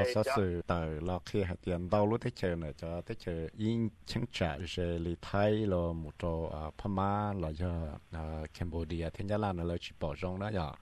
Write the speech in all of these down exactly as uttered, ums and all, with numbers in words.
số sự tờ lo khi hạt tiền đâu lúc tới chờ này cho tới chờ yên chứng trả rồi lì Thái lo một chỗ à Pama là cho Cambodia thế nhá là nó lấy chỉ bỏ rong đó giờ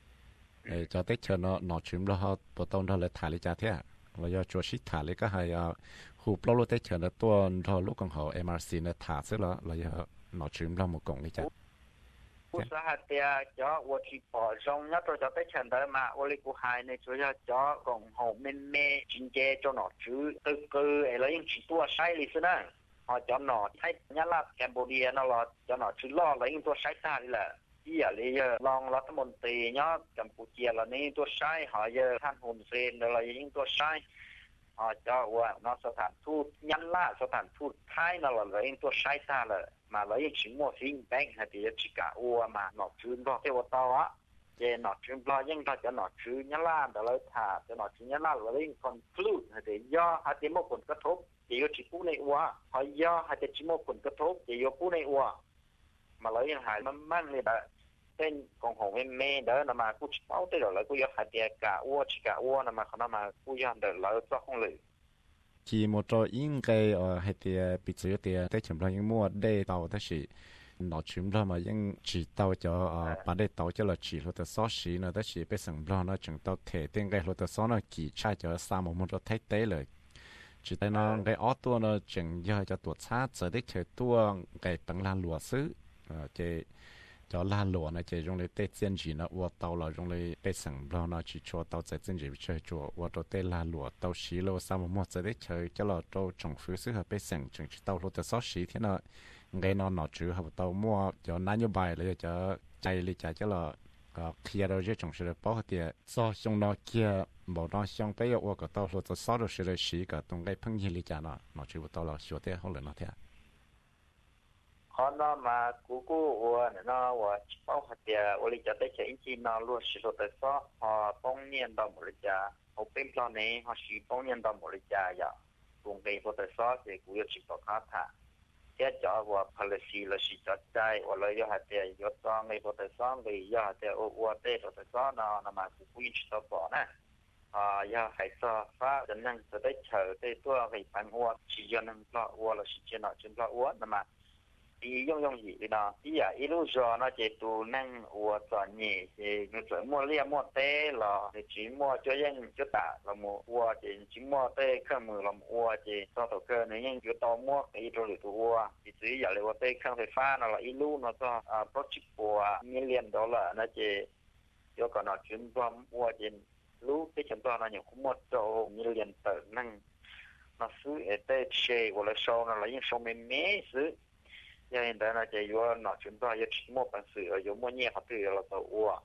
để cho tới chờ nó nó chìm lo họ bộ tông đó lấy thả lấy trả thế là do chỗ ship thả lấy cái hay à hụp lo lúc tới chờ nó tuần thôi lúc còn họ em rờ xê nó thả sức là là do nó chìm lo một cổng lấy trả cú sa hạt tiền cho我去保重那多少在承担嘛我哩古海呢主要叫共好妹妹经济做哪主这个哎了用去多晒哩是呢họ cho nó thấy nhá là Cambodia nó là cho nó chỉ lo là nhữngตัวsai ta đi là ý là lý long là cái môn tì nhá Campuchia là nhữngตัวsai họ giờ than hồn sen là nhữngตัวsai họ choว่าnóสถานทูตยันล่าสถานทูตไทยนั่นแหละเลยตัวใช้ตาเลยมาเลยยังชิมว่าฟิงแบงค์ให้ที่จะชิกาอัวมาหนอชื่นรอเทวตาวะเจหนอชื่นรอยังถ้าจะหนอชื่นยันล่าแต่เลยถ้าจะหนอชื่นยันล่าเลยยังคอนคลูดให้ที่ย่อให้ที่มั่วผลกระทบที่ยชิปูในอัวเขาย่อให้ที่ชิมั่วผลกระทบที่ยปูในอัวมาเลยยังหายมันมั่งเลยแบบเป็นของของแม่แม่เด้อนะมากูชิเป้าได้หรอแล้วกูย่อให้ที่กาอัวชิกาอัวนะมาเขานะมากูย่อเด้อแล้วเจ้าของเลย chỉ một chỗ in cái ở hay thì bị chữ thì tới chấm lo những mua đây tàu đó là nó chấm lo mà những chỉ tàu cho ở bản đây tàu cho là chỉ là số xí nó đó chỉ biết sẵn lo nó chừng tàu thể tên cái là số nó chỉ trai cho sao một món cho thấy tế rồi chỉ tay nó cái ót tua nó chừng giờ cho tuột sát giờ đấy chơi tua cái bằng lan lúa xứ chơi cho lan lúa này chơi dùng để tết chiến gì nó uo tàu là dùng để biết sẵn lo nó chỉ cho tàu chơi chiến gì chơi cho uo tàu tết lan lúa tàu xí lô sao một món giờ đấy chơi cho là tàu trồng phứ xứ hợp biết sẵn chừng tàu lúa tàu xót xí thế nó cái nó nó chữ hợp tàu mua cho nãy như bài là cho chạy đi chạy cho là kia đâu chứ trồng sự bảo thì so xong nó kia bảo nó xong bây giờ cái tàu lúa tàu xót rồi sự xí cái tung cái phăng gì đi chạy nó nó chữ tàu là sửa thế không là nó thế họ nó mà cú cú của nó và bao hạt tiền, ở đây cho tới chơi chỉ nó luôn sử dụng tới số họ bông niên đó một lần họ bên trong này họ sử bông niên đó một lần ya cùng cái bộ tới số thì cũng chỉ có khác thà thế cho và policy là sử dụng trái và lấy hạt tiền do cho cái bộ tới số vì do hạt tiền ở ở đây bộ tới số nó nó mà cũng chỉ có bỏ nè à do hãy cho phá đến năng cho tới chờ tới tua cái phản hoa chỉ do năng lo hoa là sử dụng nó chỉ lo hoa nó mà đi用用gì đi đó đi à ít lúc rồi nó chỉ tụ năng của chọn nhỉ thì người chọn mua lia mua té là thì chỉ mua cho dân cho tạ là mua mua thì chỉ mua té không mười là mua thì cho tổ cơ này nhưng cho tao mua cái đồ để tụ mua thì chỉ giờ là té không phải pha nó là ít lúc nó cho à project của million dollar nó chỉ cho còn nó chuyển qua mua thì lúc cái chuyển qua nó nhiều cũng mua cho million tờ năng nó xứ ở té xe của là sau nó là những sau mấy mấy xứ cho nên đó là chỉ có nó chúng ta có mua bản sự ở giống mua nhẹ hoặc từ là tàu uo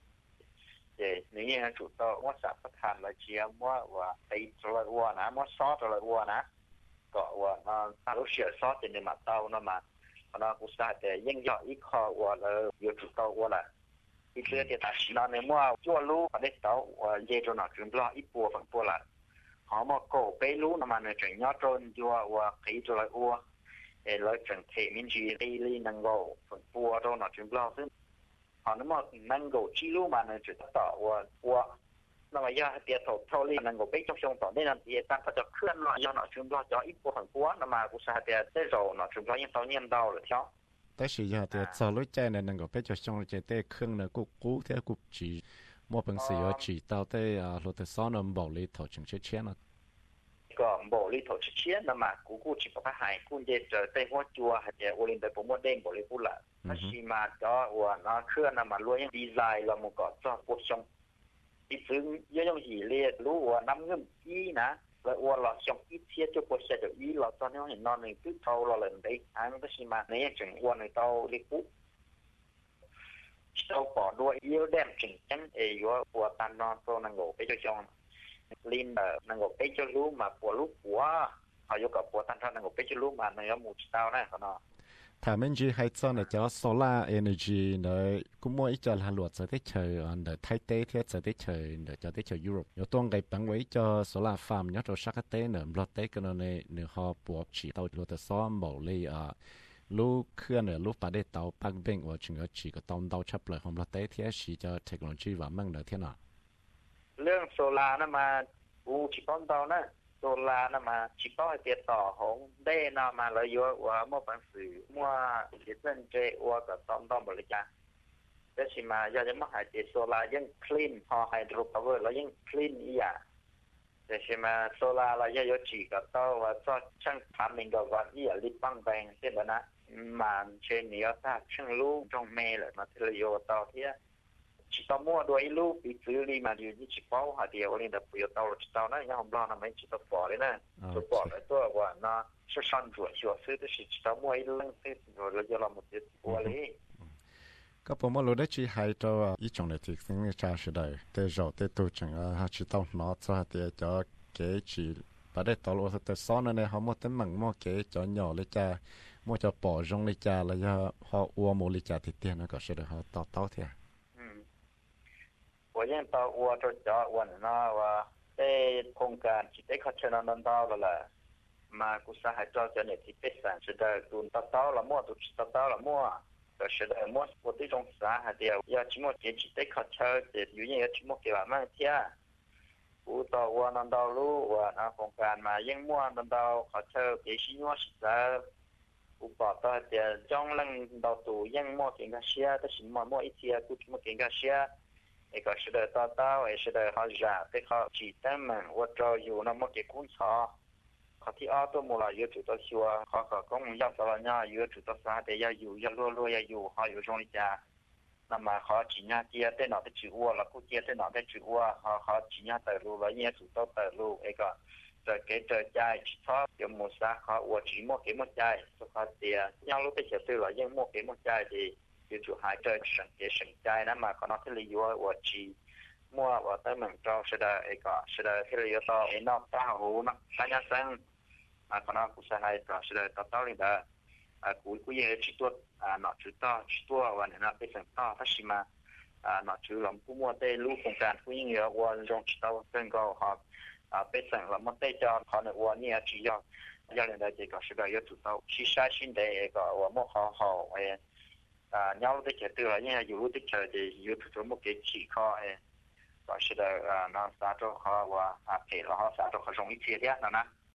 để nếu như chủ tàu mua sản phát hành là chỉ mua và tay rồi uo nè mua sót rồi uo nè có uo nó nó sửa sót trên mặt tàu nó mà nó cũng sẽ để những giọt ít kho uo là có chủ tàu uo là ít nữa thì ta chỉ nó nếu mua chua lú ở đây tàu và dễ cho nó chúng ta ít bùa phần bùa là họ mua cổ bé lú nó mà nó chuyển nhót trôn chua và cái rồi uo để lấy chẳng thể mình chỉ đi đi năng gỗ phần bùa đâu nó chúng lo chứ họ nó mà năng gỗ chi lu mà nó chỉ tỏ và bùa nó mà do tiền thổ thâu li năng gỗ bé trong trong tỏ nên là tiền ta phải cho khuyên lo do nó chúng lo cho ít bùa phần bùa nó mà cũng sẽ tiền tới rồi nó chúng lo những tao nhiên đau rồi theo tới sự giờ thì sau lúc chơi này năng gỗ bé cho trong chơi tới khuyên là cục cũ thế cục chỉ mua bằng sự chỉ tao tới lúc tới sau nó bảo lý thổ chứng chết chết nó ก็บ่ลิโถเชียนมากูกูจิปะหายกูเจเจอเตหัวจัวหะเจโอลิมไปโปรโมทเด้งบ่ลิพูละถ้าสิมาก็ว่าเนาะเครื่องน่ะมาล้วนดีไซน์แล้วมันก็จะปวดชงอีซึ่งยองหีเรียรู้ว่าน้ำเงินอีนะแล้วว่าเราชงอีเทียจะปวดเสียจะอีเราตอนนี้เห็นนอนในตึกเท่าเราเลยได้อันก็สิมาในจังว่าในเตาลิปุเตาปอด้วยเยอะแดมจริงจังเออยู่ว่าตันนอนโตนังโกไปจะชงlinh là năng gộp cái cho lú mà của lú của họ yêu cầu của tăng thân năng gộp cái cho lú mà này ở một tao này nó thà mình chỉ hay cho này cho solar energy này cũng mua ít cho là luật sẽ tới chơi ở để thay thế thế sẽ tới chơi để cho tới chơi Europe有當個本位cho solar farm nhớ cho sắc tế nữa luật tế cái này nữa họ buộc chỉ tàu luật tế số mẫu li à lúc khơi nữa lúc把这tàu bằng bên或者chỉ có tàu tàu chấp lại không luật tế thế chỉ cho technology và mang nữa thế nào เรื่องโซลาร์นะมา u chỉ con tàu nè đô la nó mà chỉ có tiềnต่อ hỗn đây nó mà lợi dụng và mua bản sự mua cái dân chế và cái tôm tôm bự cha thế thì mà giờ những mắc hại tiền solar vẫn clean họ hydropower là vẫn clean ý à thế thì mà solar là giờ chỉ có tàu và cho chẳng thảm mình có vật ý à đi băng băng thế đó nè mà trên này ta chẳng lưu trong mê lại mà thế là vô tàu thế chỉ tao mua đôi lúc bị xử lý mà điều như chỉ bảo hạt điều lên đập biểu tàu chỉ tàu nó nhưng không lo là mấy chỉ tao bỏ đấy nè tôi bỏ lại tôi và nó sẽ săn ruột chuột xứ thì chỉ tao mua ít lần thế rồi là do làm một việc bỏ đi ก็ผมว่ารู้ได้ชีให้เจ้าอีจงเลยที่สิ่งนี้ชาสิได้แต่เราแต่ตัวจังอ่ะฮะชีต้องนอซะแต่จะเก๋ชีประเดี๋ยวตลอดแต่ซ้อนในเขาหมดแต่มั่งหมดเก๋จอนหย่อเลยจ้าหมดจะปอจงเลยจ้าแล้วจะเขาอ้วนโมเลยจ้าติดเตียนนะก็สิได้เขาต่อต่อเถอะ我认到我这家我那我在空间只得靠车能能到了了，嘛，古时还找着那ที่เป็นสัน是的，ดู到到了么，都知道到了么，就是的么，我这种啥还得要去么给只得靠车，的有人要去么给我们听，我到我能到路我那空间嘛，因么能到靠车给新我是的。我把到的将人到度因么给个些，但是么么一天都么给个些。一个是的到到，也是的好热，对好记得们，我找有那么个工厂，เขาที่อ้อตัวมูลอยู่จุดตัวชัวเขาเขาก็มุ่งยักษ์ตัวเนี่ยอยู่จุดตัวสาแต่ยาอยู่ยาลัวลัวยาอยู่เขาอยู่ตรงนี้จ้านั่นมาเขาจีน่าเจียเต้นหน่อได้จุวัวแล้วกูเจียเต้นหน่อได้จุวัวเขาเขาจีน่าเตลูแล้วเนี่ยจุดตัวเตลูไอ้ก็จะเกิดจะใจชอบยมูซาเขาวัวจีโมเกมใจสุขเตียยังรู้ไปเฉยตัวแล้วยังโมเกมใจดีอยู่จุดหายใจสังเกตสังใจนั่นมาเขานอกที่อยู่วัวจีมัวว่าแต่เหมือนเราเสด็จไอ้ก็เสด็จที่เราต่อไอ้นอกตาหูนักสัญญาสังอ่าคนนั้นกูใช้ให้ก็เสด็จต่อต่อเลยได้อ่ากูกูยังชิดตัวอ่าหนอชิดต่อชิดตัววันนี้นะไปสั่งต่อถ้าชิมาอ่าหนอชิดลำกูมัวได้รู้โครงการกูยังเยอะวันจงชิดต่อเป็นก็หอบอ่าไปสั่งลำมันได้จอเขาในวันนี้ชิยอ要领的这个是个要做到去刷新的一个我们好好诶啊，鸟的这对了，因为有的这的有做么给起考诶，ก็是的啊，那啥着好我啊陪了好啥着好容易接的，那呢。